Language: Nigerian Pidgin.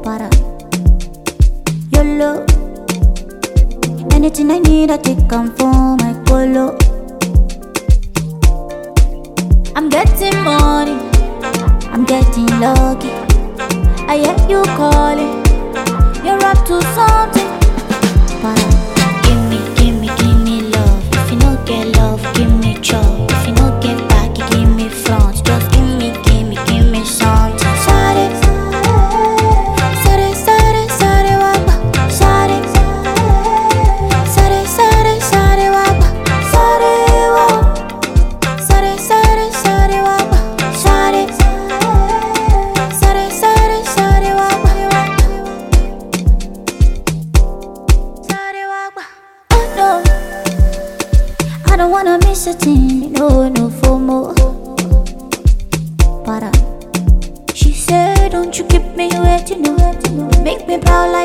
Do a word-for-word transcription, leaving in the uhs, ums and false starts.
para. YOLO. Anything I need, I take come for my colo. I'm getting money, I'm getting lucky. I hear you calling, you're up to something. Para. Give me, give me, give me love. If you don't get love, give me chop. If you don't get back, you give me front. Just give me, give me, give me something. Sorry, sorry, sorry, sorry, wapa. Sorry, sorry, sorry, sorry, wapa. Sorry, wapa. Sorry, sorry, sorry, wapa. Sorry, sorry, sorry, sorry, wapa. Sorry, wapa. Oh no, I don't wanna miss a thing. No, no FOMO. Para. She said, don't you keep me waiting, no. Make me proud like